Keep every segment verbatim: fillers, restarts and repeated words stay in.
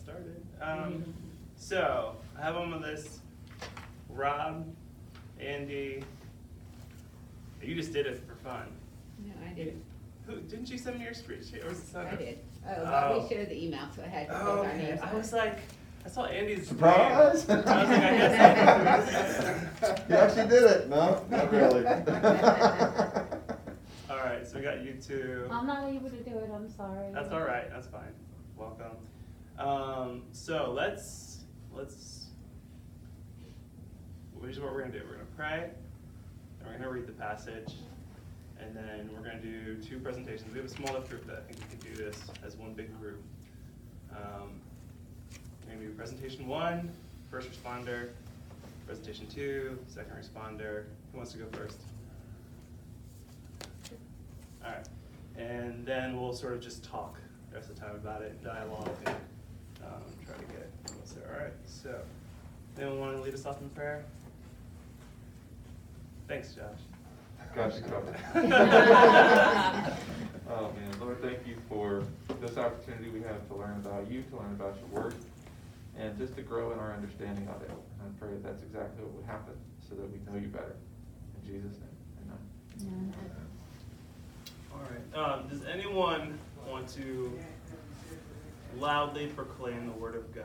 started. Um, so, I have on my list Rob, Andy. You just did it for fun. No, I didn't. Who, didn't you send me your screen share? Or was it I Sandra? did. Oh, Oh. well, we shared the email, so I had to Oh, put our okay. names I on was it. like, I saw Andy's Surprise! name. I was like, I guess I You actually did it. No, not really. All right, so we got you two. I'm not able to do it, I'm sorry. That's all right. That's fine. Welcome. Um, so let's let's. Here's what we're gonna do. We're gonna pray, and we're gonna read the passage, and then we're gonna do two presentations. We have a small enough group that I think we can do this as one big group. Um, we're gonna do presentation one, first responder. Presentation two, second responder. Who wants to go first? All right, and then we'll sort of just talk the rest of the time about it, dialogue, and um, try to get what's there. All right, so anyone want to lead us off in prayer? Thanks, Josh. Got you covered. Oh man, Lord, thank you for this opportunity we have to learn about you, to learn about your word, and just to grow in our understanding of it. And I pray that that's exactly what would happen, so that we know you better. In Jesus' name, amen. All right. Um, does anyone want to loudly proclaim the word of God?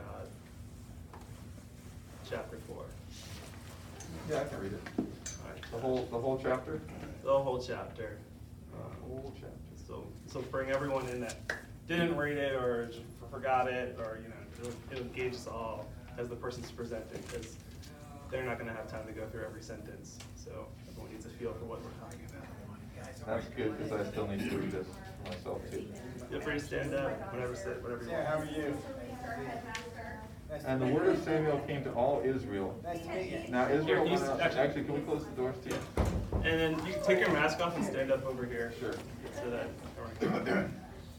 Chapter four. Yeah, I can read it. All right. The whole, the whole chapter? The whole chapter. The whole chapter. So, so bring everyone in that didn't read it or just forgot it, or you know, it'll, it'll engage us all as the person's presenting, because they're not going to have time to go through every sentence. So everyone needs a feel for what we're talking about. That's good, because I still need to read this myself too. Feel free to stand up, whatever, sit, whatever you Yeah, how want. are you? Nice to And the meet word you. of Samuel came to all Israel. Nice to meet you. Now Israel Here, you went out, actually- actually, can we close the doors too? And then you can take your mask off and stand up over here. Sure. So that everyone can-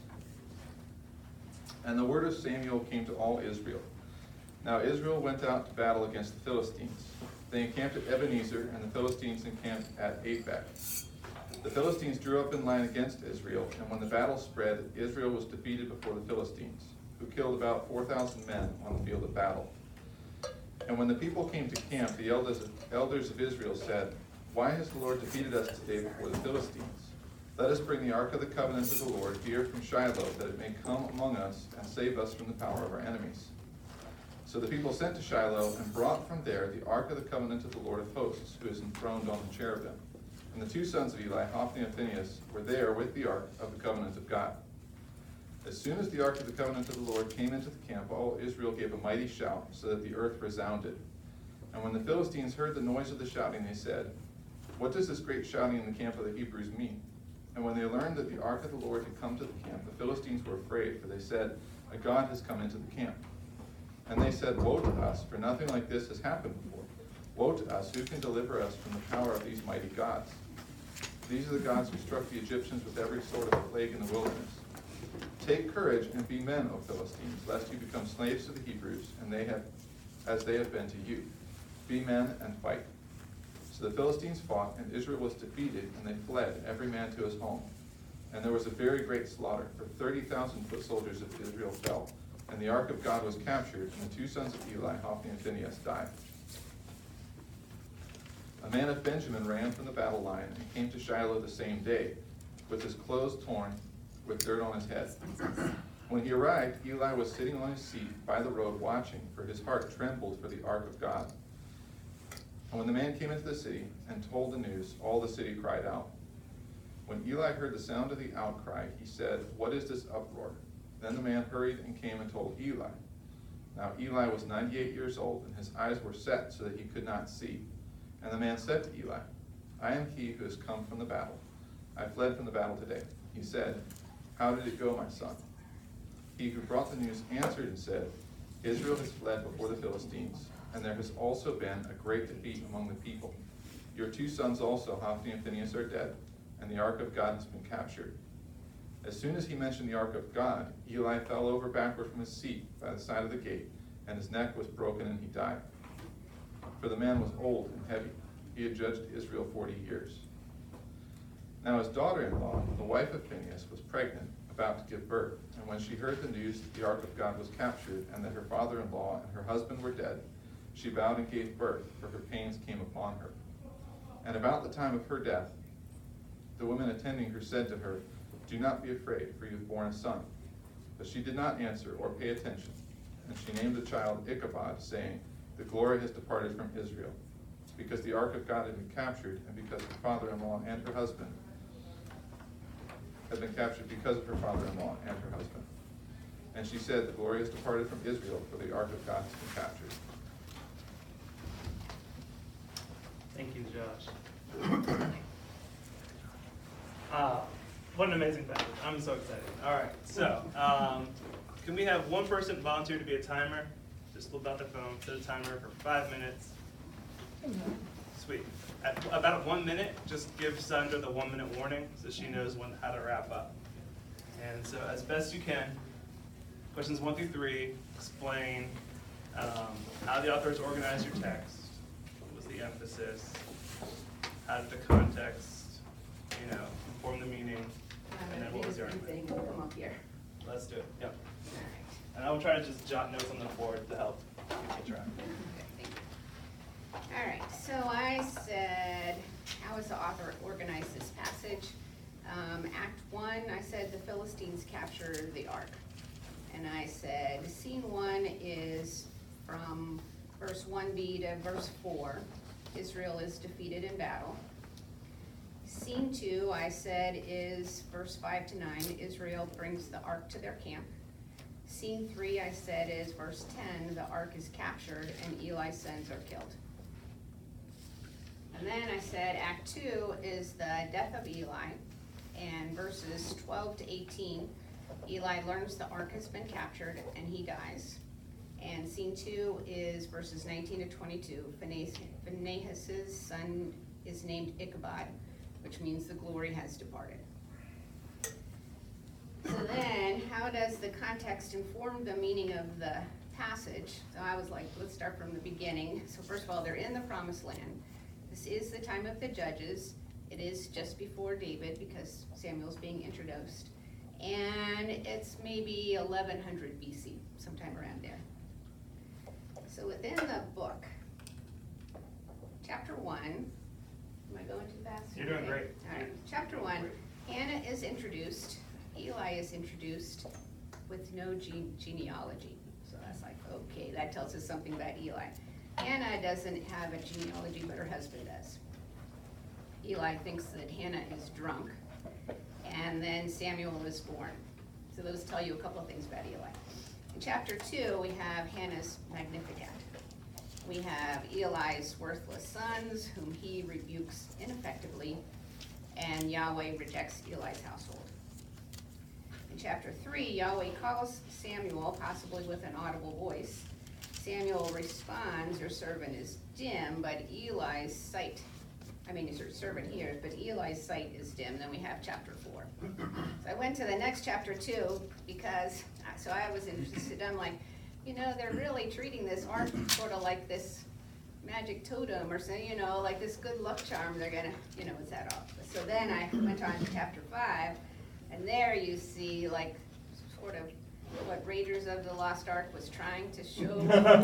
And the word of Samuel came to all Israel. Now Israel went out to battle against the Philistines. They encamped at Ebenezer, and the Philistines encamped at Aphek. The Philistines drew up in line against Israel, and when the battle spread, Israel was defeated before the Philistines, who killed about four thousand men on the field of battle. And when the people came to camp, the elders of, elders of Israel said, "Why has the Lord defeated us today before the Philistines? Let us bring the ark of the covenant of the Lord here from Shiloh, that it may come among us and save us from the power of our enemies." So the people sent to Shiloh and brought from there the ark of the covenant of the Lord of hosts, who is enthroned on the cherubim. And the two sons of Eli, Hophni and Phinehas, were there with the ark of the covenant of God. As soon as the ark of the covenant of the Lord came into the camp, all Israel gave a mighty shout, so that the earth resounded. And when the Philistines heard the noise of the shouting, they said, "What does this great shouting in the camp of the Hebrews mean?" And when they learned that the ark of the Lord had come to the camp, the Philistines were afraid, for they said, "A god has come into the camp." And they said, "Woe to us, for nothing like this has happened before. Woe to us, who can deliver us from the power of these mighty gods? These are the gods who struck the Egyptians with every sort of plague in the wilderness. Take courage and be men, O Philistines, lest you become slaves to the Hebrews, and they have, as they have been to you. Be men and fight." So the Philistines fought, and Israel was defeated, and they fled, every man to his home. And there was a very great slaughter, for thirty thousand foot soldiers of Israel fell. And the ark of God was captured, and the two sons of Eli, Hophni and Phinehas, died. A man of Benjamin ran from the battle line and came to Shiloh the same day, with his clothes torn, with dirt on his head. When he arrived, Eli was sitting on his seat by the road watching, for his heart trembled for the ark of God. And when the man came into the city and told the news, all the city cried out. When Eli heard the sound of the outcry, he said, "What is this uproar?" Then the man hurried and came and told Eli. Now Eli was ninety-eight years old, and his eyes were set so that he could not see. And the man said to Eli, "I am he who has come from the battle. I fled from the battle today." He said, "How did it go, my son?" He who brought the news answered and said, "Israel has fled before the Philistines, and there has also been a great defeat among the people. Your two sons also, Hophni and Phinehas, are dead, and the ark of God has been captured." As soon as he mentioned the ark of God, Eli fell over backward from his seat by the side of the gate, and his neck was broken and he died. For the man was old and heavy. He had judged Israel forty years. Now his daughter-in-law, the wife of Phinehas, was pregnant, about to give birth. And when she heard the news that the ark of God was captured, and that her father-in-law and her husband were dead, she bowed and gave birth, for her pains came upon her. And about the time of her death, the women attending her said to her, "Do not be afraid, for you have borne a son." But she did not answer or pay attention, and she named the child Ichabod, saying, "The glory has departed from Israel," because the ark of God had been captured, and because her father-in-law and her husband had been captured because of her father-in-law and her husband. And she said, "The glory has departed from Israel, for the ark of God has been captured." Thank you, Josh. Uh, what an amazing passage. I'm so excited. All right, so um, can we have one person volunteer to be a timer? Just flip out their phone, set a timer for five minutes. Sweet. At about one minute, just give Sandra the one minute warning so she knows when how to wrap up. And so as best you can, questions one through three, explain um, how the authors organized your text, what was the emphasis, how did the context, you know, inform the meaning, and then what was the argument. Come up here. Let's do it, yep. All right. And I will try to just jot notes on the board to help keep track. Okay, thank you. All right, so I said, how is the author organize this passage? Um, Act one, I said the Philistines capture the ark. And I said, scene one is from verse one b to verse four. Israel is defeated in battle. Scene two, I said, is verse five to nine. Israel brings the ark to their camp. Scene three, I said, is verse ten. The ark is captured and Eli's sons are killed. And then I said Act two is the death of Eli. And verses twelve to eighteen, Eli learns the ark has been captured and he dies. And scene two is verses nineteen to twenty-two. Phinehas' son is named Ichabod, which means the glory has departed. So then, how does the context inform the meaning of the passage? So I was like, let's start from the beginning. So first of all, they're in the promised land. This is the time of the judges. It is just before David because Samuel's being introduced. And it's maybe eleven hundred B C, sometime around there. So within the book, chapter one, am I going too fast? You're doing Okay. great. All right, chapter one, Hannah is introduced, Eli is introduced with no gene- genealogy. So that's like, okay, that tells us something about Eli. Hannah doesn't have a genealogy, but her husband does. Eli thinks that Hannah is drunk, and then Samuel is born. So those tell you a couple of things about Eli. In chapter two, we have Hannah's Magnificat. We have Eli's worthless sons, whom he rebukes ineffectively, and Yahweh rejects Eli's household. In chapter three, Yahweh calls Samuel, possibly with an audible voice. Samuel responds, "Your servant is dim," but Eli's sight, I mean, his servant hears, but Eli's sight is dim. Then we have chapter four. So I went to the next chapter two because, so I was interested. I'm like, you know, they're really treating this ark sort of like this magic totem or something, you know, like this good luck charm. They're gonna, you know, what's that off? So then I went on to chapter five, and there you see like sort of what Raiders of the Lost Ark was trying to show.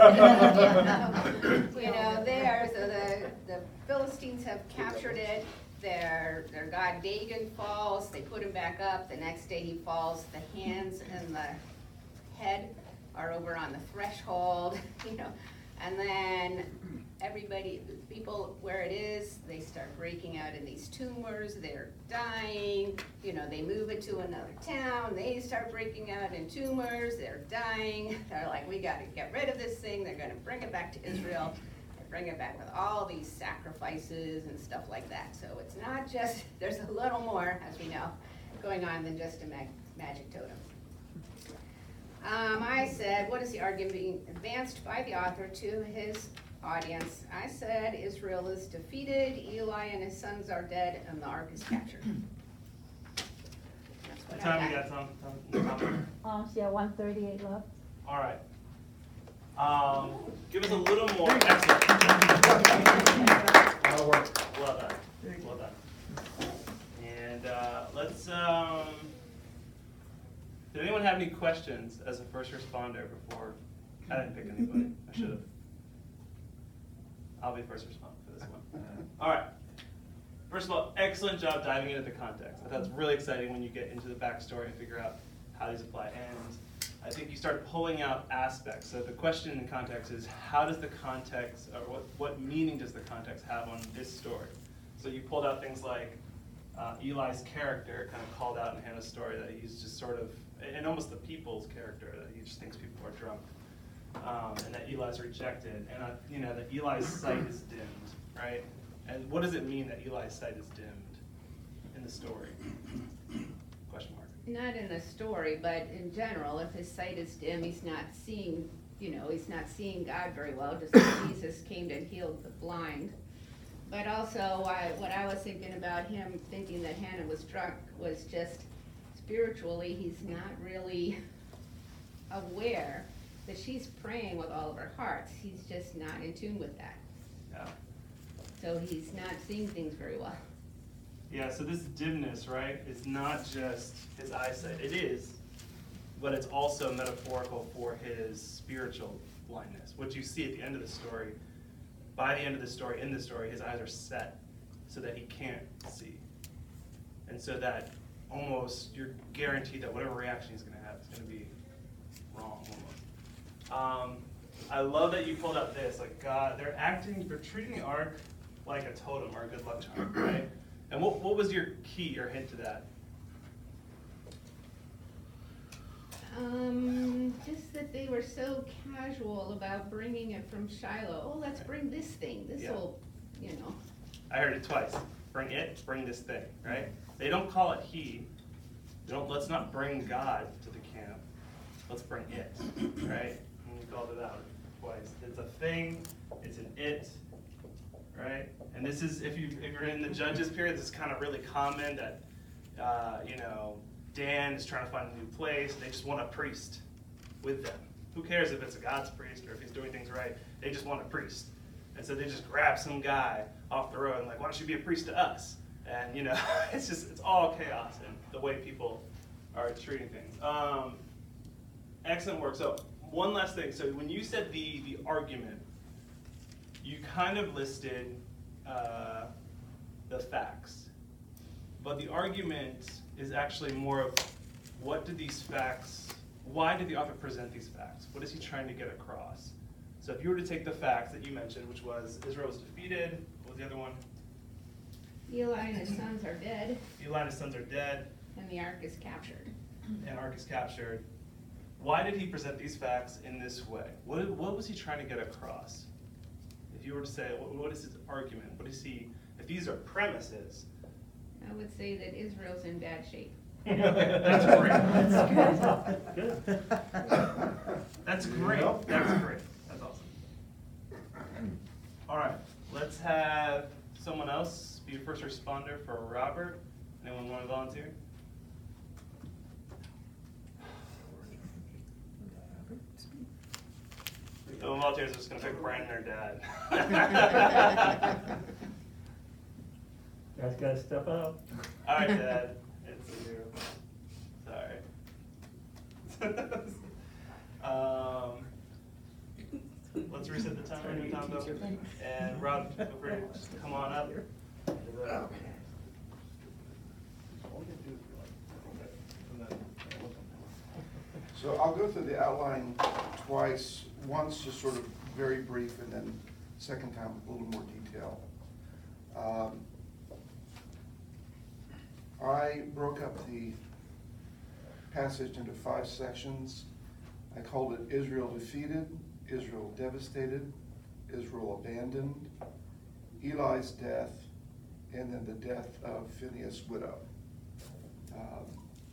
you know, there, so the, the Philistines have captured it. Their, their god Dagon falls. They put him back up. The next day he falls. The hands and the head are over on the threshold, you know. And then everybody, people where it is, they start breaking out in these tumors. They're dying. You know, they move it to another town. They start breaking out in tumors. They're dying. They're like, we got to get rid of this thing. They're going to bring it back to Israel. They bring it back with all these sacrifices and stuff like that. So it's not just, there's a little more, as we know, going on than just a mag- magic totem. Um, I said, what is the argument being advanced by the author to his audience? I said, Israel is defeated, Eli and his sons are dead, and the ark is captured. That's What what time I you got. got, Tom? Tom? Um, yeah, one thirty-eight left. All right. Um, give us a little more. Excellent. That'll work. Well done. Well done. And uh, let's um, Did anyone have any questions as a first responder before? I didn't pick anybody. I should have. I'll be first responder for this one. All right. First of all, excellent job diving into the context. I thought it's really exciting when you get into the backstory and figure out how these apply. And I think you start pulling out aspects. So the question in context is, how does the context, or what, what meaning does the context have on this story? So you pulled out things like uh, Eli's character kind of called out in Hannah's story that he's just sort of, and almost the people's character, that he just thinks people are drunk. Um, and that Eli's rejected, and uh, you know that Eli's sight is dimmed, right? And what does it mean that Eli's sight is dimmed in the story? Question mark. Not in the story, but in general, if his sight is dim, he's not seeing, you know, he's not seeing God very well, just like Jesus came to heal the blind. But also, I, what I was thinking about him thinking that Hannah was drunk was just spiritually, he's not really aware that she's praying with all of her hearts. He's just not in tune with that. Yeah. So he's not seeing things very well. Yeah. So this dimness, right, is not just his eyesight. It is, but it's also metaphorical for his spiritual blindness. What you see at the end of the story, by the end of the story, in the story, his eyes are set so that he can't see, and so that almost you're guaranteed that whatever reaction he's going to have is going to be wrong almost. Um, I love that you pulled up this, like God, they're acting, they're treating the ark like a totem or a good luck charm, right? And what what was your key or hint to that? Um, just that they were so casual about bringing it from Shiloh. Oh, let's bring this thing. This Yeah. will, you know. I heard it twice. Bring it, bring this thing, right? They don't call it he. They don't. Let's not bring God to the camp. Let's bring it, right? And we called it out twice. It's a thing. It's an it, right? And this is, if, you, if you're in the Judges period, this is kind of really common that, uh, you know, Dan is trying to find a new place. They just want a priest with them. Who cares if it's a God's priest or if he's doing things right? They just want a priest. And so they just grab some guy off the road and like, why don't you be a priest to us? And, you know, it's just, it's all chaos in the way people are treating things. Um, excellent work. So one last thing. So when you said the, the argument, you kind of listed uh, the facts. But the argument is actually more of what did these facts, why did the author present these facts? What is he trying to get across? So if you were to take the facts that you mentioned, which was Israel was defeated, what was the other one? Eli and his sons are dead, Eli and his sons are dead, and the ark is captured. and Ark is captured. Why did he present these facts in this way? What, what was he trying to get across? If you were to say, what, what is his argument? What is he, if these are premises? I would say that Israel's in bad shape. That's great. That's good. That's great. Yep. That's great. That's awesome. All right, let's have someone else be a first responder for Robert. Anyone want to volunteer? No volunteers are just going to pick Brandon or Dad. Guys gotta step up. All right, Dad. It's you. Sorry. um, let's reset the timer. New time go. And Rob, feel free to come on up. So I'll go through the outline twice, once just sort of very brief, and then second time with a little more detail. Um, I broke up the passage into five sections. I called it Israel defeated, Israel devastated, Israel abandoned, Eli's death, and then the death of Phinehas' widow. Um,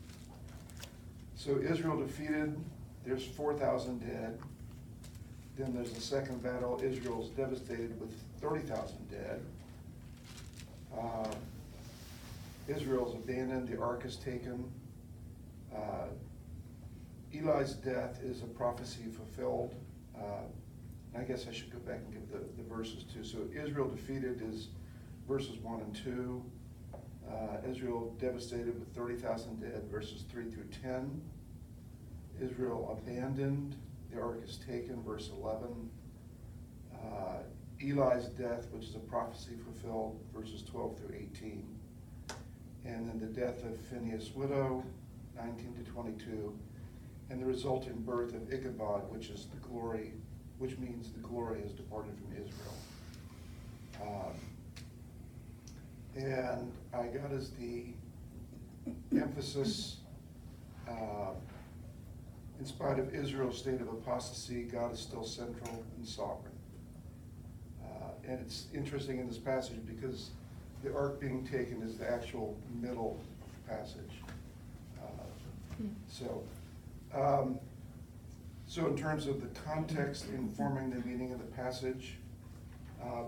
So Israel defeated, there's four thousand dead. Then there's the second battle, Israel's devastated with thirty thousand dead. Uh, Israel's abandoned, the ark is taken. Uh, Eli's death is a prophecy fulfilled. Uh, I guess I should go back and give the, the verses too. So Israel defeated is verses one and two. Uh, Israel devastated with thirty thousand dead, verses three through ten. Israel abandoned, the ark is taken, verse eleven. Uh, Eli's death, which is a prophecy fulfilled, verses twelve through eighteen. And then the death of Phinehas' widow, nineteen to twenty-two. And the resulting birth of Ichabod, which is the glory, which means the glory has departed from Israel. Um, and I got as the emphasis, uh, in spite of Israel's state of apostasy, God is still central and sovereign. Uh, and it's interesting in this passage because the ark being taken is the actual middle passage. Uh, so, um, so in terms of the context informing the meaning of the passage, um,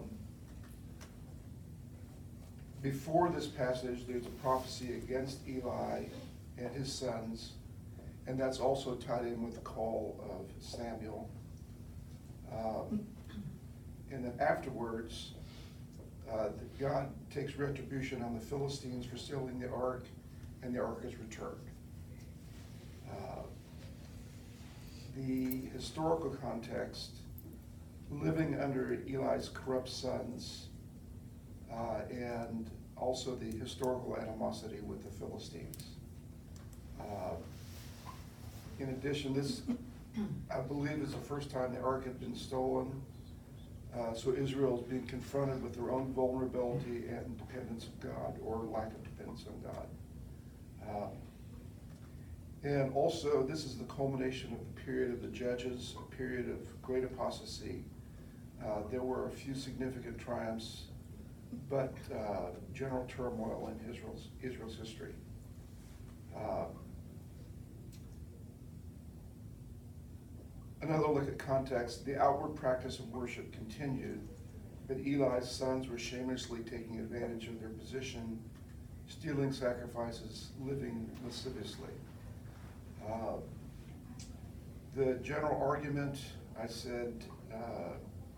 before this passage, there's a prophecy against Eli and his sons, and that's also tied in with the call of Samuel. Um, and then afterwards, uh, God takes retribution on the Philistines for stealing the ark, and the ark is returned. Uh, the historical context, living under Eli's corrupt sons, uh, and also the historical animosity with the Philistines. Uh, in addition, this, I believe, is the first time the ark had been stolen. Uh, so Israel is being confronted with their own vulnerability and dependence of God, or lack of dependence on God. Um, and also, this is the culmination of the period of the Judges, a period of great apostasy. Uh, there were a few significant triumphs, but uh, general turmoil in Israel's, Israel's history. Uh, another look at context, the outward practice of worship continued, but Eli's sons were shamelessly taking advantage of their position, stealing sacrifices, living lasciviously. Uh, the general argument, I said, uh,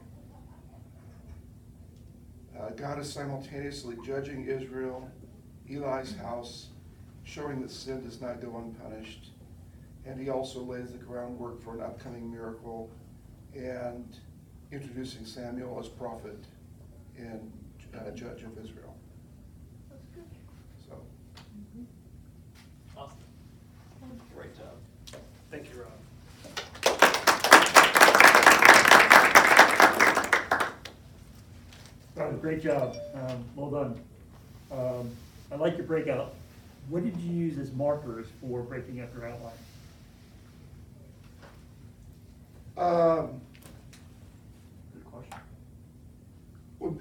Uh, God is simultaneously judging Israel, Eli's house, showing that sin does not go unpunished. And he also lays the groundwork for an upcoming miracle and introducing Samuel as prophet and uh, judge of Israel. That's good. So, Awesome. Great job. Thank you, Rob. Robert, great job. Um, well done. Um, I like your breakout. What did you use as markers for breaking up your outline? um, Good question. well,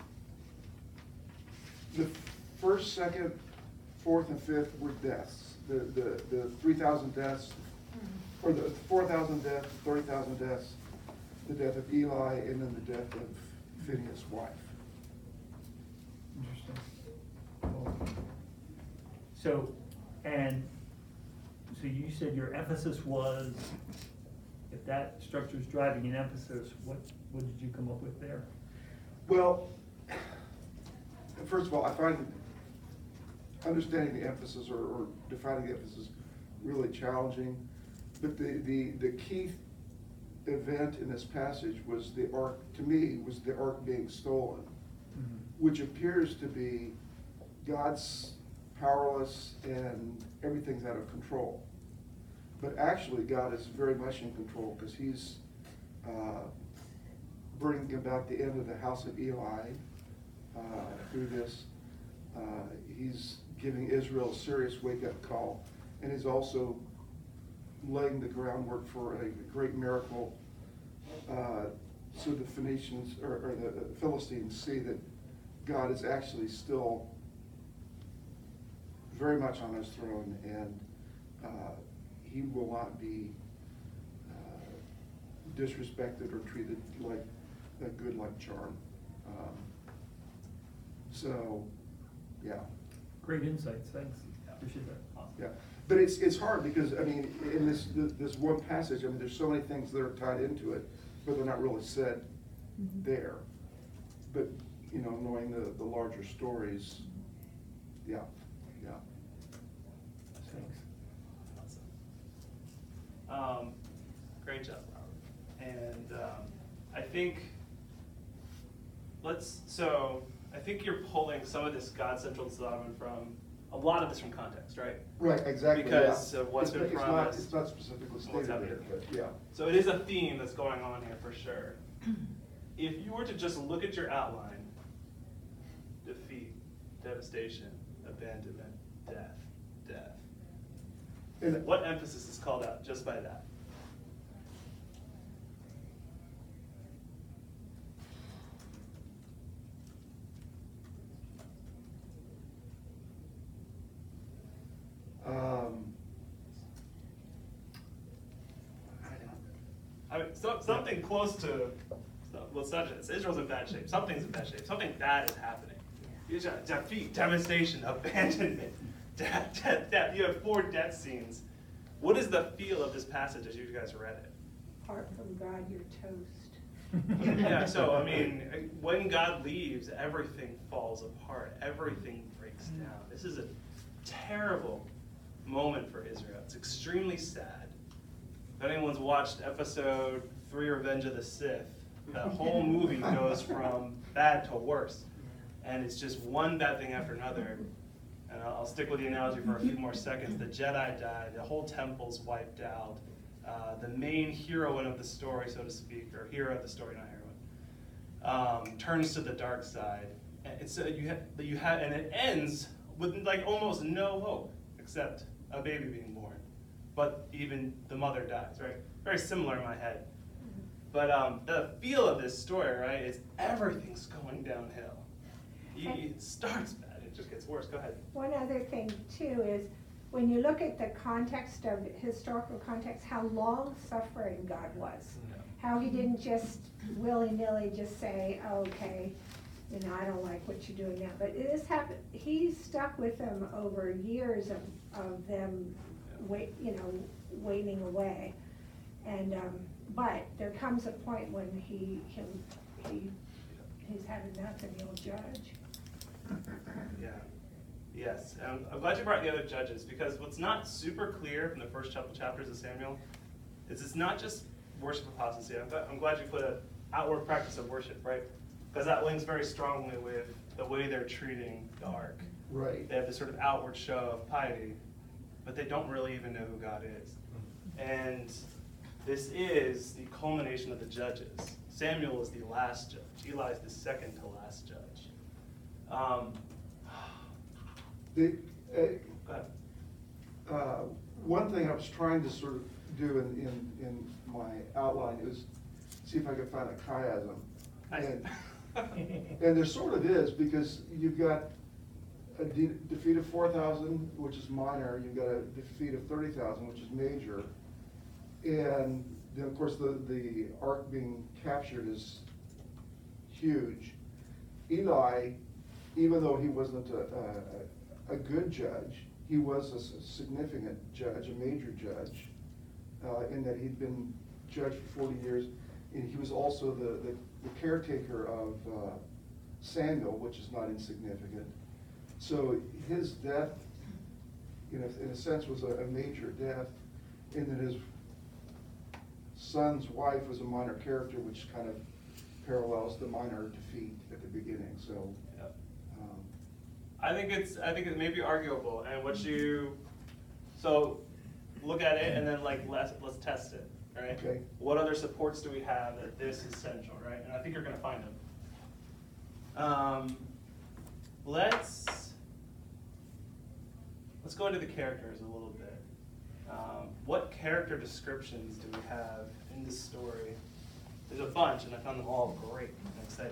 the first, second, fourth, and fifth were deaths. The the the three thousand deaths, or the four thousand deaths, thirty thousand deaths, the death of Eli, and then the death of Phinehas' wife. Interesting. Cool. So, and, so you said your emphasis was, if that structure is driving an emphasis, what, what did you come up with there? Well, first of all, I find understanding the emphasis or, or defining the emphasis really challenging. But the, the, the key event in this passage was the ark, to me, was the ark being stolen, Mm-hmm. which appears to be God's powerless and everything's out of control. But actually, God is very much in control because he's uh, bringing about the end of the house of Eli uh, through this. Uh, he's giving Israel a serious wake-up call, and he's also laying the groundwork for a great miracle, uh, so the Phoenicians or, or the Philistines see that God is actually still very much on his throne, and uh, he will not be uh, disrespected or treated like a good luck charm. Um, so, yeah. Great insights, thanks. Appreciate that. Awesome. Yeah, but it's, it's hard because, I mean, in this, this one passage, I mean, there's so many things that are tied into it, but they're not really said there. But, you know, knowing the, the larger stories, yeah, yeah. Thanks. Awesome. Um, great job, Robert. And um, I think, let's, so I think you're pulling some of this God central design from, a lot of this from context, right? Right, exactly, Because yeah. of what's It's- been it's not- promised. It's not specifically What's stated happening. there, but yeah. So it is a theme that's going on here for sure. If you were to just look at your outline, defeat, devastation, abandonment, death, death. And What emphasis is called out just by that? Um, I mean, so, something close to, well, it's not just, Israel's in bad shape, something's in bad shape, something bad is happening. You just defeat, devastation, abandonment, death, death, death. You have four death scenes. What is the feel of this passage as you guys read it? Apart from God, you're toast. Yeah, so I mean, when God leaves, everything falls apart, everything breaks down. This is a terrible moment for Israel. It's extremely sad. If anyone's watched episode three, Revenge of the Sith, the whole movie goes from bad to worse. And it's just one bad thing after another. And I'll I'll stick with the analogy for a few more seconds. The Jedi die, the whole temple's wiped out. Uh, the main heroine of the story, so to speak, or hero of the story, not heroine, um, turns to the dark side. And it's uh, you have you have, and it ends with like almost no hope except a baby being born. But even the mother dies, right? Very similar in my head. But um, the feel of this story, right, is everything's going downhill. You, it starts bad, it just gets worse. Go ahead. One other thing too is, when you look at the context of, historical context, how long-suffering God was. Yeah. How he didn't just willy-nilly just say, oh, okay, you know, I don't like what you're doing now. But it has happened, he stuck with them over years of, of them wait, you know, waiting away. And, um, but there comes a point when he, he'll, he, he's had enough and he'll judge. Yeah. Yes. And I'm glad you brought the other judges, because what's not super clear from the first couple chapters of Samuel is it's not just worship apostasy. I'm glad, I'm glad you put an outward practice of worship, right? Because that links very strongly with the way they're treating the ark. right. They have this sort of outward show of piety, but they don't really even know who God is. And this is the culmination of the judges. Samuel is the last judge. Eli is the second to last judge. Um, The, uh, go ahead. uh, one thing I was trying to sort of do in, in, in my outline is see if I could find a chiasm. Nice. And, and there sort of is, because you've got a de- defeat of four thousand, which is minor, you've got a defeat of thirty thousand, which is major. And then, of course, the, the ark being captured is huge. Eli, even though he wasn't a, a, a good judge, he was a s- significant judge, a major judge, uh, in that he'd been judge for forty years. And he was also the, the, the caretaker of uh, Samuel, which is not insignificant. So his death, you know, in a sense, was a, a major death, in that his son's wife was a minor character, which kind of parallels the minor defeat at the beginning. So, Yep. um, I think it's, I think it may be arguable, and what you, so look at it and then like, let's, let's test it, right? Okay. What other supports do we have that this is central, right? And I think you're gonna find them. Um, let's, let's go into the characters a little bit. Um, what character descriptions do we have in this story? There's a bunch, and I found them all great and exciting.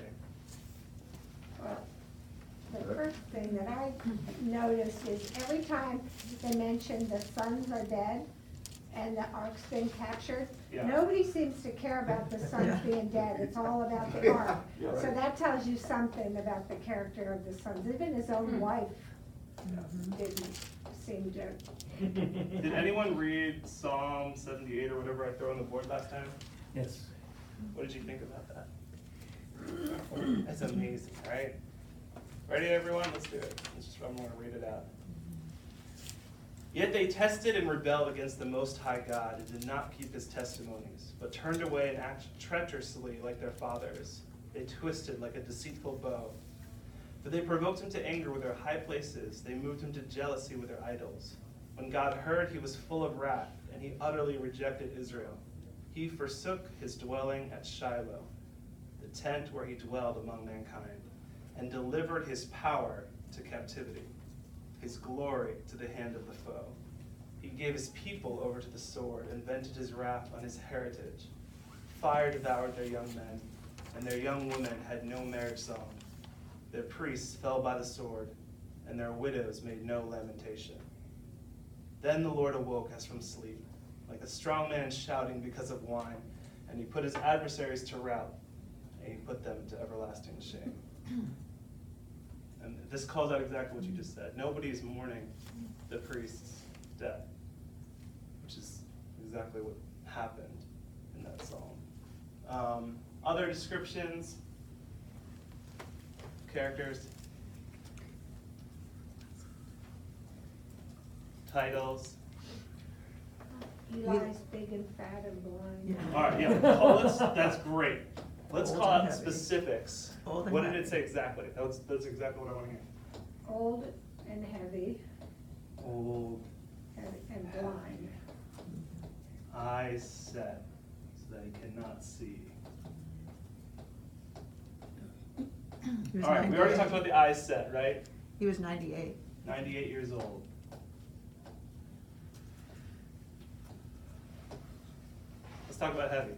The first thing that I noticed is every time they mention the sons are dead and the ark's been captured, Yeah. nobody seems to care about the sons being dead. It's all about the ark. Yeah. So that tells you something about the character of the sons. Even his own wife didn't seem to. Did anyone read Psalm seventy-eight or whatever I threw on the board last time? Yes. What did you think about that? That's amazing, right? Ready, everyone? Let's do it. Let's just, I'm gonna read it out. Yet they tested and rebelled against the Most High God and did not keep his testimonies, but turned away and acted treacherously like their fathers. They twisted like a deceitful bow. For they provoked him to anger with their high places. They moved him to jealousy with their idols. When God heard, he was full of wrath, and he utterly rejected Israel. He forsook his dwelling at Shiloh, the tent where he dwelled among mankind, and delivered his power to captivity, his glory to the hand of the foe. He gave his people over to the sword and vented his wrath on his heritage. Fire devoured their young men, and their young women had no marriage song. Their priests fell by the sword, and their widows made no lamentation. Then the Lord awoke as from sleep, like a strong man shouting because of wine, and he put his adversaries to rout, and he put them to everlasting shame. And this calls out exactly what you just said. Nobody is mourning the priest's death, which is exactly what happened in that psalm. Um, other descriptions, characters, titles. Eli's big and fat and blind. All right, yeah, oh, let's, that's great. Let's Old call and out heavy. specifics. Old and What did heavy. it say exactly? That's, that's exactly what I want to hear. Old and heavy Old, and, and blind. eyes set, so that he cannot see. He was All right, we already ninety-eight. talked about the eyes set, right? He was ninety-eight. ninety-eight years old. Let's talk about heavy.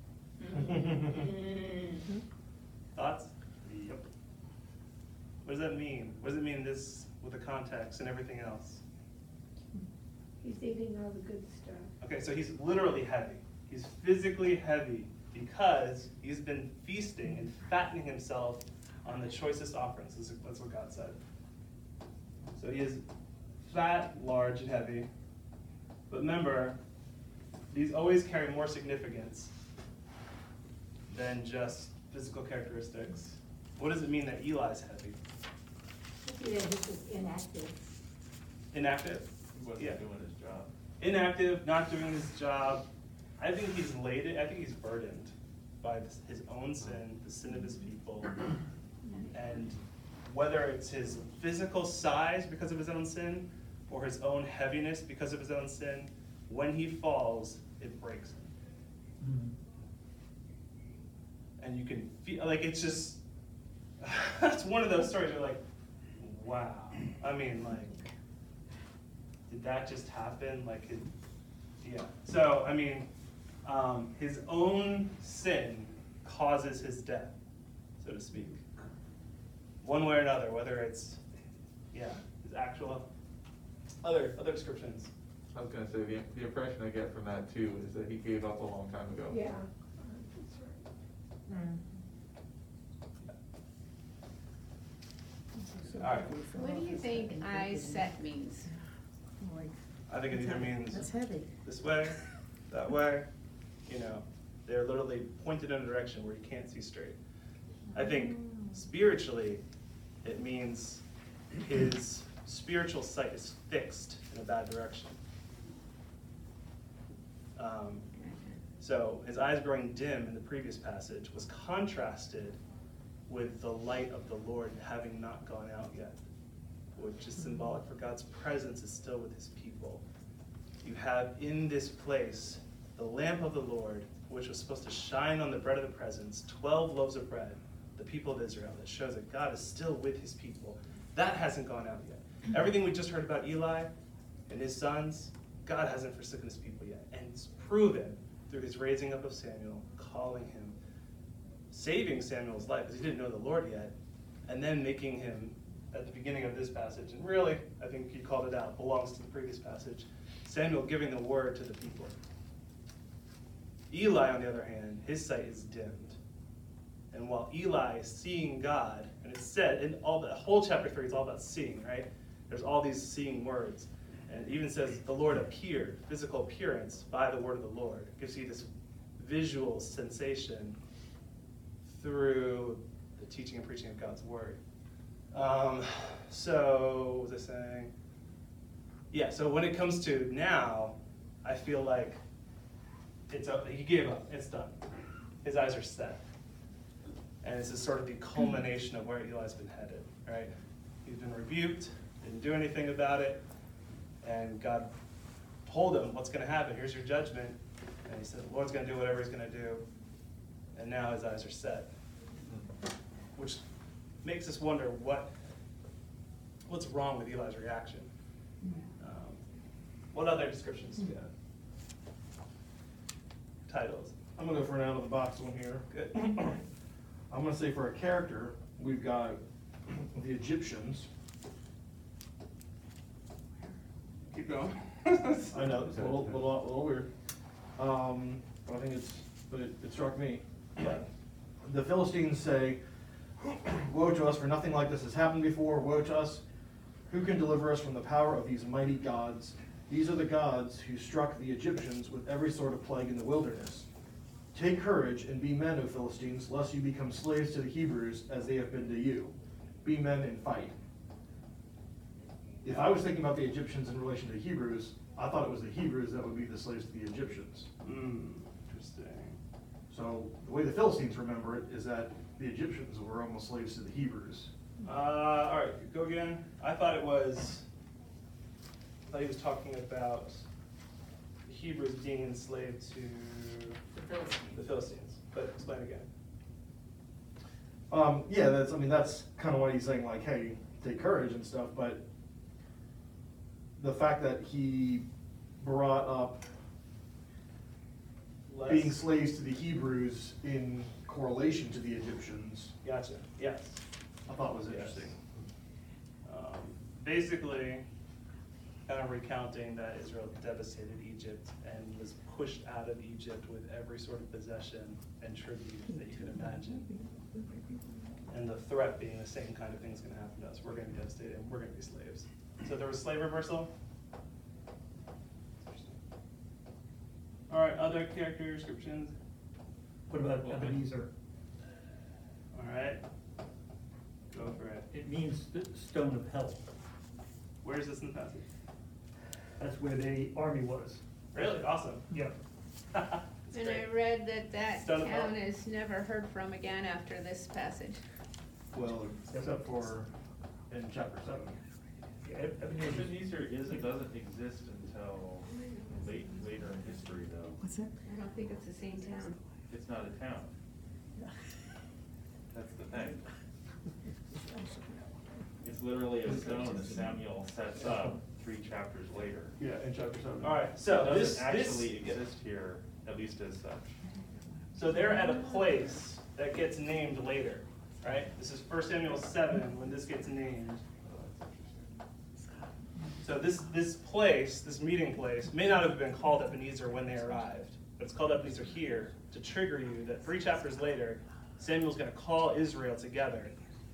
Thoughts? Yep. What does that mean? What does it mean this with the context and everything else? He's eating all the good stuff. Okay, so he's literally heavy. He's physically heavy because he's been feasting and fattening himself on the choicest offerings. That's what God said. So he is fat, large, and heavy. But remember, these always carry more significance than just physical characteristics. What does it mean that Eli's heavy? Yeah, this is inactive. Inactive? He wasn't Yeah. doing his job. Inactive, not doing his job. I think he's laden, I think he's burdened by this- his own sin, the sin of his people. And whether it's his physical size because of his own sin, or his own heaviness because of his own sin, when he falls, it breaks him. Mhm. And you can feel, like, it's just, that's one of those stories where you're like, wow. I mean, like, did that just happen? Like, it, yeah. So, I mean, um, his own sin causes his death, so to speak. One way or another, whether it's, yeah, his actual, other, other descriptions. I was gonna say, the, the impression I get from that too is that he gave up a long time ago. Yeah. That's right. All right. What do you think eyes set means? Like, I think it that's either heavy. means That's heavy. this way, that way, you know, they're literally pointed in a direction where you can't see straight. I think spiritually, it means his spiritual sight is fixed in a bad direction. Um, so his eyes growing dim in the previous passage was contrasted with the light of the Lord having not gone out yet, which is symbolic for God's presence is still with his people. You have in this place the lamp of the Lord, which was supposed to shine on the bread of the presence, twelve loaves of bread, the people of Israel, that shows that God is still with his people. That hasn't gone out yet. Everything we just heard about Eli and his sons, God hasn't forsaken his people yet. And it's proven through his raising up of Samuel, calling him, saving Samuel's life because he didn't know the Lord yet, and then making him, at the beginning of this passage, and really, I think he called it out, belongs to the previous passage, Samuel giving the word to the people. Eli, on the other hand, his sight is dimmed. And while Eli is seeing God, and it's said, in all the whole chapter three is all about seeing, right? There's all these seeing words. And it even says the Lord appeared, physical appearance, by the word of the Lord. It gives you this visual sensation through the teaching and preaching of God's word. Um, so, what was I saying? Yeah, so when it comes to now, I feel like it's up, he gave up, it's done. His eyes are set. And this is sort of the culmination of where Eli's been headed, right? He's been rebuked, didn't do anything about it, and God told him what's gonna happen, here's your judgment. And he said, the Lord's gonna do whatever he's gonna do. And now his eyes are set. Which makes us wonder what, what's wrong with Eli's reaction. Um, what other descriptions do you have? Titles. I'm gonna go for an out of the box one here. Good. I'm gonna say for a character, we've got the Egyptians. Keep going. I know, it's a little, little, little weird. Um, but I think it's, but it, it struck me. Yeah. The Philistines say, woe to us, for nothing like this has happened before. Woe to us. Who can deliver us from the power of these mighty gods? These are the gods who struck the Egyptians with every sort of plague in the wilderness. Take courage and be men, O Philistines, lest you become slaves to the Hebrews as they have been to you. Be men and fight. If I was thinking about the Egyptians in relation to the Hebrews, I thought it was the Hebrews that would be the slaves to the Egyptians. Hmm, interesting. So the way the Philistines remember it is that the Egyptians were almost slaves to the Hebrews. Uh, all right, go again. I thought it was, I thought he was talking about the Hebrews being enslaved to The Philistines. the Philistines, but explain again. Um, yeah, that's, I mean, that's kind of what he's saying, like, hey, take courage and stuff, but the fact that he brought up Less- being slaves to the Hebrews in correlation to the Egyptians, Gotcha, yes. I thought was Yes. interesting. Um, basically, kind of recounting that Israel devastated Egypt and was pushed out of Egypt with every sort of possession and tribute that you could imagine. And the threat being the same kind of thing's gonna happen to us. We're gonna be devastated and we're gonna be slaves. So there was slave reversal. All right, other character descriptions. What about Ebenezer? All right, go for it. It means the stone of help. Where is this in the passage? That's where the army was. Really? Awesome. Yeah. That's And I great. read that that Stone of town Help. is never heard from again after this passage. Well, except for in chapter seven. Yeah, Eb- Ebenezer. Ebenezer is, it doesn't exist until late, later in history though. What's that? I don't think it's the same town. It's not a town. That's the thing. It's literally a stone that Samuel sets up three chapters later. Yeah, in chapter seven. All right, It so this, doesn't this, actually exist here, at least as such. so they're at a place that gets named later, right? This is First Samuel seven when this gets named. So this, this place, this meeting place, may not have been called Ebenezer when they arrived, but it's called Ebenezer here to trigger you that three chapters later, Samuel's gonna call Israel together.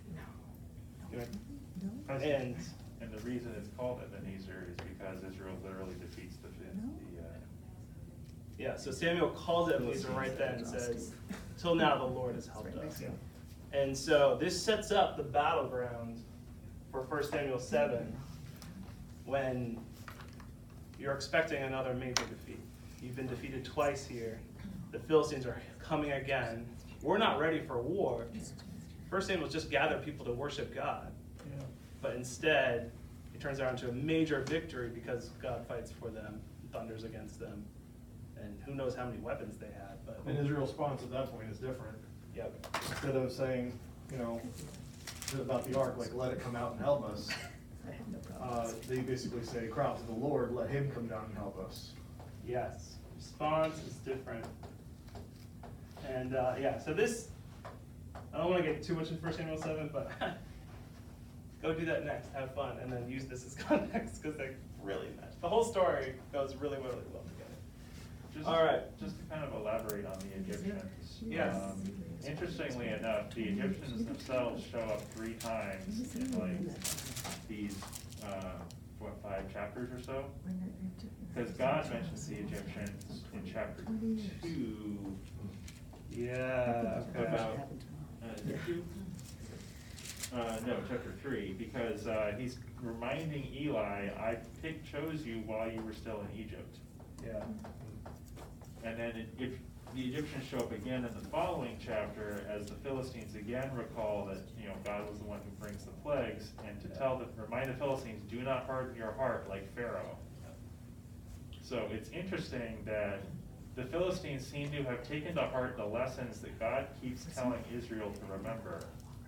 And, And the reason it's called Ebenezer is because Israel literally defeats the, the, uh, yeah, so Samuel calls Ebenezer right then and says, till now the Lord has helped us. Yeah. And so this sets up the battleground for First Samuel seven, when you're expecting another major defeat. You've been defeated twice here. The Philistines are coming again. We're not ready for war. First Samuel just gathered people to worship God. Yeah. But instead, it turns out into a major victory because God fights for them, thunders against them, and who knows how many weapons they had. But And Israel's response at that point is different. yep, Instead of saying, you know, about the ark, like, let it come out and help us, uh, they basically say, cry out to the Lord, let him come down and help us. yes, response is different. And uh, yeah, so this, I don't want to get too much into First Samuel seven, but go do that next, have fun, and then use this as context because they really match. The whole story goes really, really well together. Just, All right. Just to kind of elaborate on the Egyptians. Yes. Um, Interestingly enough, the Egyptians themselves show up three times in like these, uh, what, five chapters or so? Because God mentions the Egyptians in chapter two. Yeah, okay. About, uh, is it two? Uh, no, chapter three, because, uh, he's reminding Eli, I picked, chose you while you were still in Egypt. Yeah. And then it- if the Egyptians show up again in the following chapter, as the Philistines again recall that, you know, God was the one who brings the plagues, and to tell the, remind the Philistines, do not harden your heart like Pharaoh. So it's interesting that the Philistines seem to have taken to heart the lessons that God keeps telling Israel to remember.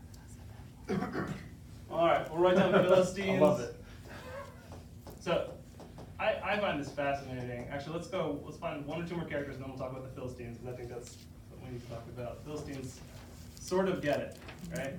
All right, we'll write down the Philistines. I love it. So, I, I find this fascinating. Actually, let's go, let's find one or two more characters and then we'll talk about the Philistines, because I think that's what we need to talk about. Philistines sort of get it, right?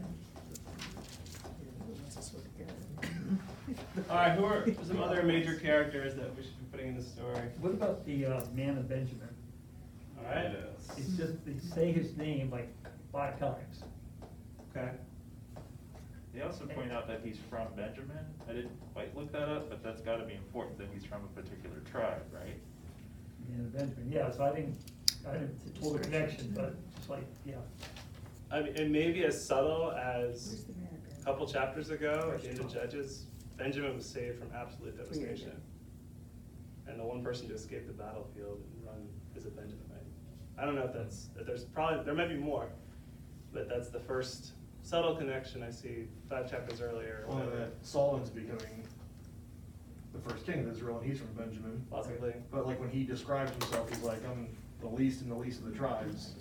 All right, who are some other major characters that we should be putting in the story? What about the uh, man of Benjamin? All right, It's just, they say his name like five times. okay. They also point out that he's from Benjamin. I didn't quite look that up, but that's gotta be important that he's from a particular tribe, right? Man of Benjamin, yeah, so I think, I didn't pull the connection, but just like, yeah. I mean, it may be as subtle as a couple chapters ago, at the end of Judges, Benjamin was saved from absolute devastation. And the one person to escape the battlefield and run is a Benjaminite. I don't know if that's, if there's probably, there might be more, but that's the first subtle connection I see five chapters earlier. or Well, whatever. that Solomon becoming the first king of Israel, and he's from Benjamin. Possibly. But like when he describes himself, he's like, I'm the least in the least of the tribes.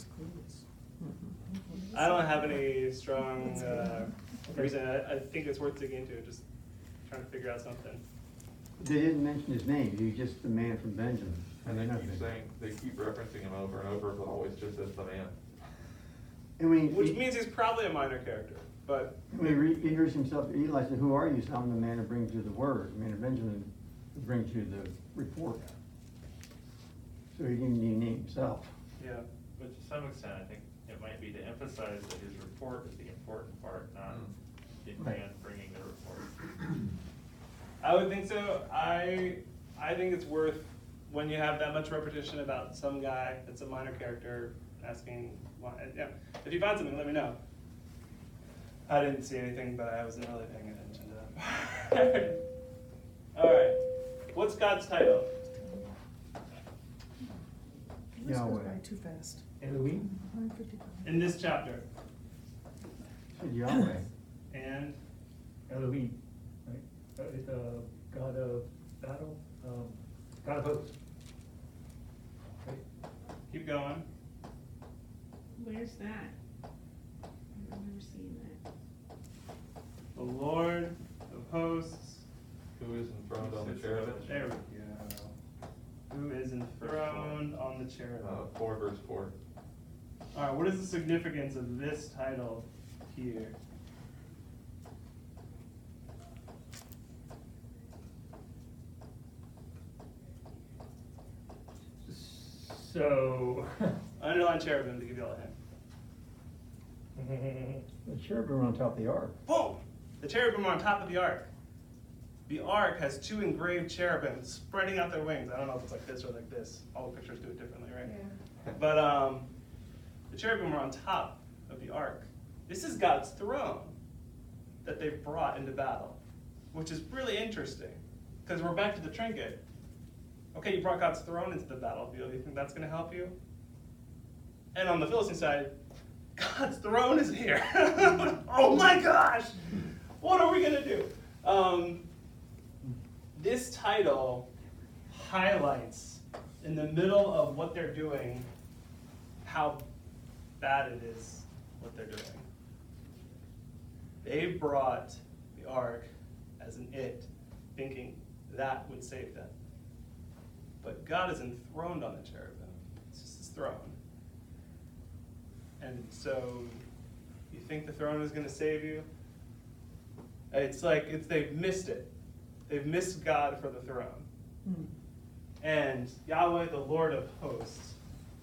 I don't have any strong uh, reason. I, I think it's worth digging into, just trying to figure out something. They didn't mention his name, he was just the man from Benjamin. And they Nothing. keep saying, they keep referencing him over and over, but always just as the man. And when he, Which means he's probably a minor character, but when he re- introduced himself to Eli, said, who are you? So I'm the man who brings you the word, the man of Benjamin who brings you the report. So he didn't even name himself. yeah. But to some extent, I think it might be to emphasize that his report is the important part, not the man bringing the report. I would think so. I I think it's worth, when you have that much repetition about some guy that's a minor character, asking why. Yeah, if you find something, let me know. I didn't see anything, but I wasn't really paying attention to that. All right, what's God's title? Yahweh. Too fast. Elohim? In this chapter. Said Yahweh. And Elohim, right? Uh, it's a God of battle, um, God of hosts. Right? keep going. Where's that? I've never seen that. The Lord of hosts. Who is enthroned on the cherubim? There we go. Who is enthroned on the cherubim. Uh, four verse four. All right, what is the significance of this title here? So. Underline cherubim to give you all a hint. The cherubim are on top of the ark. Boom! The cherubim are on top of the ark. The ark has two engraved cherubim spreading out their wings. I don't know if it's like this or like this. All the pictures do it differently, right? Yeah. But um, the cherubim are on top of the ark. This is God's throne that they've brought into battle, which is really interesting because we're back to the trinket. Okay, you brought God's throne into the battlefield. You think that's going to help you? And on the Philistine side, God's throne is here. Oh my gosh! What are we going to do? Um, this title highlights in the middle of what they're doing how bad it is what they're doing. They brought the ark as an it, thinking that would save them. But God is enthroned on the cherubim. It's just his throne. And so you think the throne is going to save you? It's like it's they've missed it. They've missed God for the throne. Hmm. And Yahweh, the Lord of hosts,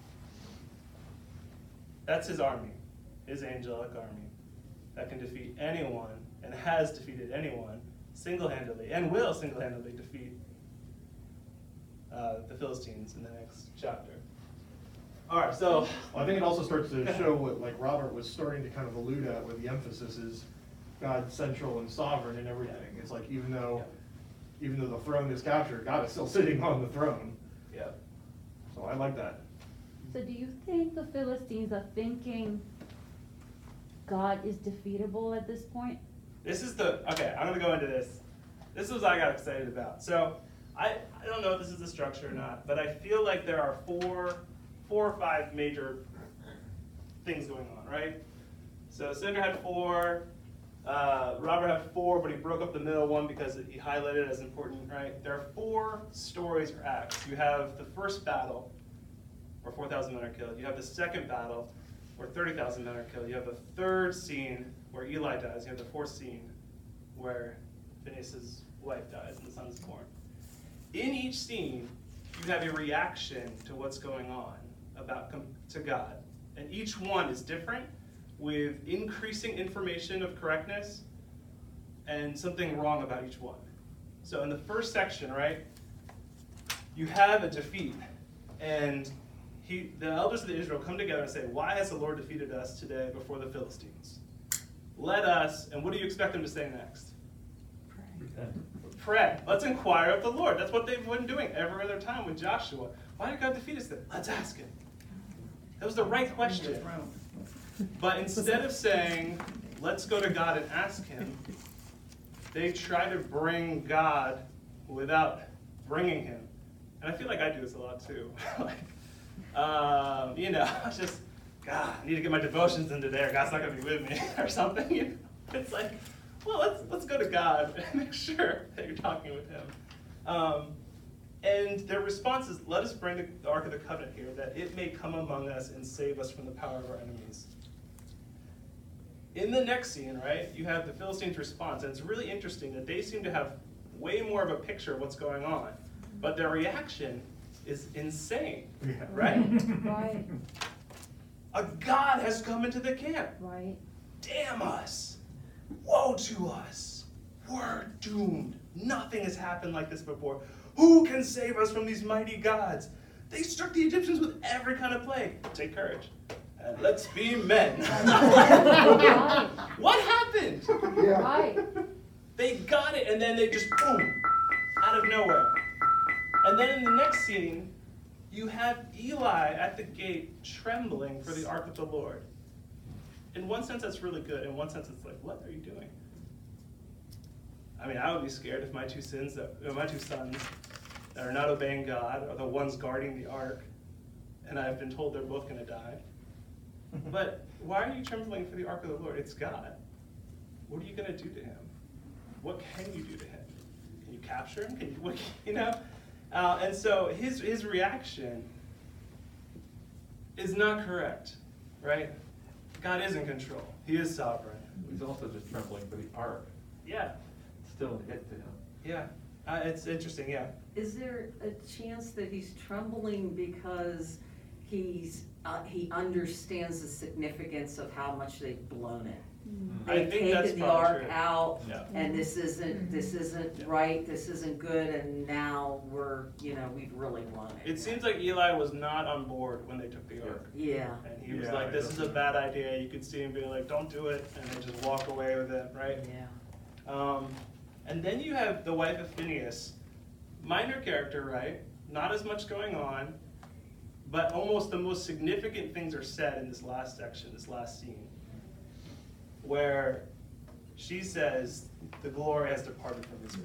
that's his army, his angelic army, that can defeat anyone and has defeated anyone single-handedly and will single-handedly defeat uh, the Philistines in the next chapter. All right, so Well, I think it also starts to show what like Robert was starting to kind of allude at, where the emphasis is God's central and sovereign in everything. It's like, even though, even though the throne is captured, God is still sitting on the throne. Yeah. So I like that. So do you think the Philistines are thinking God is defeatable at this point? This is the, okay, I'm gonna go into this. This is what I got excited about. So, I, I don't know if this is the structure or not, but I feel like there are four, four or five major things going on, right? So Cinder had four, uh, Robert had four, but he broke up the middle one because he highlighted it as important, right? There are four stories or acts. You have the first battle, where four thousand men are killed. You have the second battle, where thirty thousand men are killed. You have the third scene, where Eli dies. You have the fourth scene, where Phinehas' wife dies and the son is born. In each scene, you have a reaction to what's going on about to God. And each one is different, with increasing information of correctness and something wrong about each one. So in the first section, right, you have a defeat. And he, the elders of Israel come together and say, why has the Lord defeated us today before the Philistines? Let us, and what do you expect them to say next? Pray. Let's inquire of the Lord. That's what they've been doing every other time with Joshua. Why did God defeat us then? Let's ask him. That was the right question. But instead of saying, let's go to God and ask him, they try to bring God without bringing him. And I feel like I do this a lot too. like, um, you know, just, God, I need to get my devotions in today or God's not going to be with me or something. You know? It's like, well, let's let's go to God and make sure that you're talking with him. Um, and their response is, let us bring the Ark of the Covenant here, that it may come among us and save us from the power of our enemies. In the next scene, right, you have the Philistines' response, and it's really interesting that they seem to have way more of a picture of what's going on, but their reaction is insane, Yeah. right? Right, A God has come into the camp. right. Damn us! Woe to us! We're doomed. Nothing has happened like this before. Who can save us from these mighty gods? They struck the Egyptians with every kind of plague. Take courage. And let's be men. Right, What happened? Yeah. right. They got it, and then they just, boom, out of nowhere. And then in the next scene, you have Eli at the gate trembling for the ark of the Lord. In one sense, that's really good. In one sense, it's like, what are you doing? I mean, I would be scared if my two sins, that, uh, my two sons that are not obeying God are the ones guarding the ark, and I've been told they're both going to die. But why are you trembling for the ark of the Lord? It's God. What are you going to do to him? What can you do to him? Can you capture him? Can you, what, you know? Uh, and so his his reaction is not correct, right? God is in control. He is sovereign. He's also just trembling for the ark. Yeah, It's still a hit to him. yeah. Uh, it's interesting, yeah. Is there a chance that he's trembling because he's, uh, he understands the significance of how much they've blown it? I They've think that's taken the probably ark true. out, Yeah. and this isn't, this isn't Yeah. right, this isn't good, and now we're, you know, we've really blown it. It seems like Eli was not on board when they took the ark. Yeah. And he was Yeah, like, this is a definitely. bad idea. You could see him being like, don't do it. And they just walk away with it, right? Yeah. Um, and then you have the wife of Phinehas. Minor character, right? Not as much going on, but almost the most significant things are said in this last section, this last scene, where she says, the glory has departed from Israel.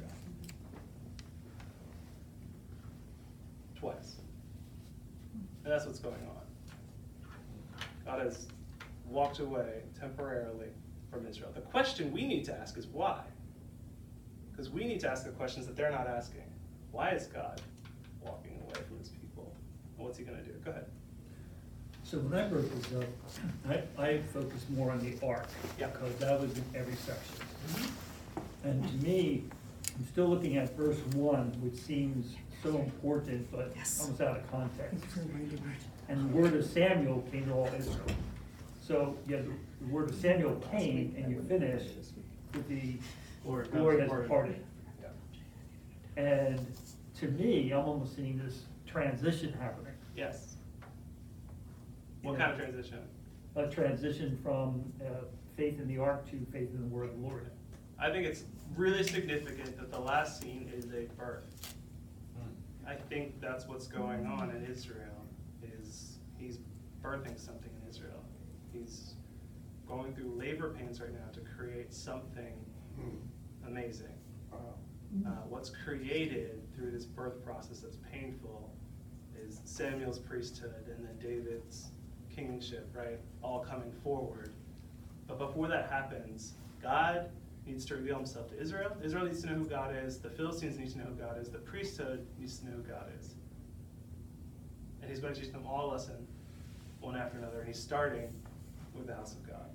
Twice. And that's what's going on. God has walked away temporarily from Israel. The question we need to ask is why? Because we need to ask the questions that they're not asking. Why is God walking away from his people? And what's he going to do? Go ahead. So when I broke this up, I, I focused more on the ark. Yeah. Because that was in every section. And to me, I'm still looking at verse one, which seems so important, but almost out of context. And the word of Samuel came to all Israel. So, yeah, the, the word of Samuel came, and you finish with the Lord, Lord has departed. departed. Yeah. And to me, I'm almost seeing this transition happening. Yes. What Yeah. kind of transition? a transition from uh, faith in the ark to faith in the word of the Lord. I think it's really significant that the last scene is a birth. I think that's what's going on in Israel, is he's birthing something in Israel. He's going through labor pains right now to create something amazing. Uh, what's created through this birth process that's painful is Samuel's priesthood and then David's kingship, right? All coming forward. But before that happens, God needs to reveal himself to Israel. Israel needs to know who God is. The Philistines need to know who God is. The priesthood needs to know who God is. And he's going to teach them all a lesson, one after another. And he's starting with the house of God.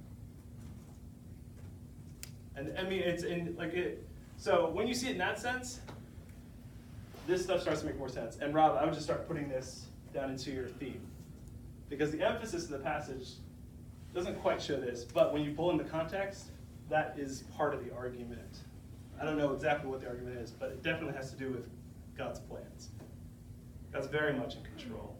And I mean, it's in like it. So when you see it in that sense, this stuff starts to make more sense. And Rob, I would just start putting this down into your theme, because the emphasis of the passage doesn't quite show this, but when you pull in the context, that is part of the argument. I don't know exactly what the argument is, but it definitely has to do with God's plans. God's very much in control.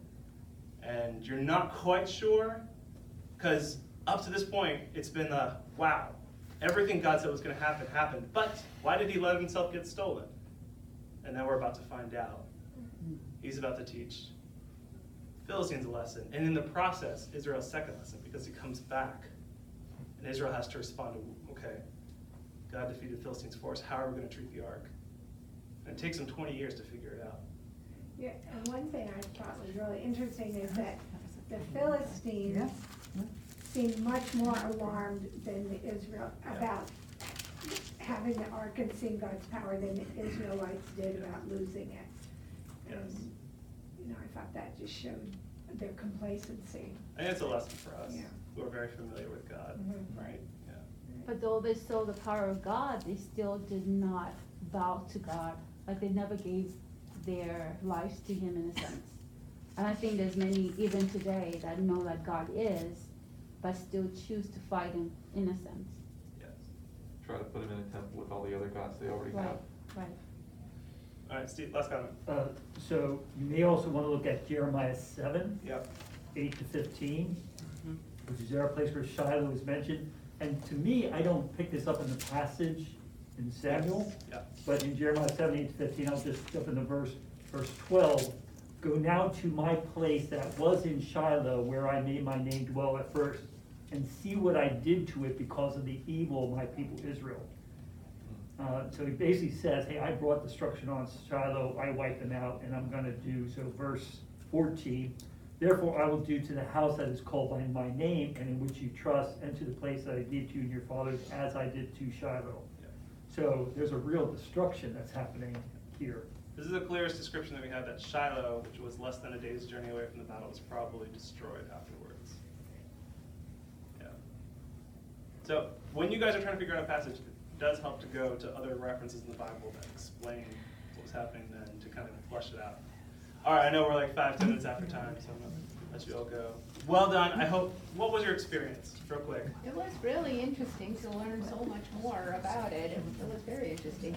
And you're not quite sure, because up to this point, it's been a, wow, everything God said was going to happen, happened. But why did he let himself get stolen? And now we're about to find out. He's about to teach Philistines a lesson. And in the process, Israel's second lesson, because he comes back. And Israel has to respond to, okay, God defeated Philistines for us. How are we going to treat the ark? And it takes them twenty years to figure it out. Yeah, and one thing I thought was really interesting is that the Philistines seemed much more alarmed than the Israel about having the ark and seeing God's power than the Israelites did about losing it. Yes. And, you know, I thought that just showed their complacency. I think it's a lesson for us Yeah. who are very familiar with God, Mhm. right? Yeah. But though they saw the power of God, they still did not bow to God. Like they never gave their lives to him in a sense. And I think there's many even today that know that God is, but still choose to fight him in a sense. Yes. Try to put him in a temple with all the other gods they already Right, have. right. All right, Steve, last comment. Uh, So you may also want to look at Jeremiah seven, Yep. eight to fifteen, which is there a place where Shiloh is mentioned. And to me, I don't pick this up in the passage in Samuel, Yeah. but in Jeremiah seven, eight to fifteen, I'll just jump into verse, verse twelve. Go now to my place that was in Shiloh, where I made my name dwell at first, and see what I did to it because of the evil of my people Israel. Uh, so he basically says, hey, I brought destruction on Shiloh, I wiped them out, and I'm gonna do, so verse fourteen, therefore I will do to the house that is called by my name, and in which you trust, and to the place that I gave to you and your fathers, as I did to Shiloh. Yeah. So there's a real destruction that's happening here. This is the clearest description that we have, that Shiloh, which was less than a day's journey away from the battle, was probably destroyed afterwards. Yeah. So when you guys are trying to figure out a passage, it does help to go to other references in the Bible that explain what was happening then, to kind of flesh it out. All right, I know we're like five, ten minutes after time, so I'm gonna let you all go. Well done. I hope. What was your experience, real quick? It was really interesting to learn so much more about it. It was very interesting.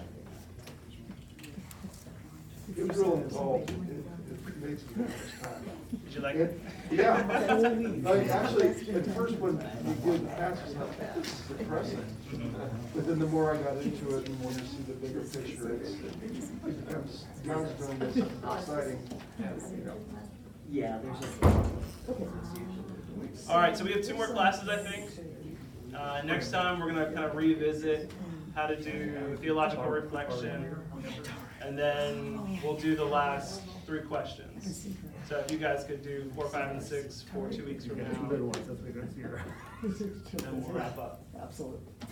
It was real involved. It, it made some nervous time. Did you like It- it? Yeah. Like, actually, at first when you did the passage, I thought, this is depressing. But then the more I got into it, the more you see the bigger picture, it's, it becomes, God's doing this exciting, you know. Yeah, there's a. All right, so we have two more classes, I think. Uh, next time, we're going to kind of revisit how to do theological reflection, and then we'll do the last three questions. So if you guys could do four, five, and six for two weeks from now, Two little ones, that's what we're gonna see here. then we'll wrap up. Absolutely.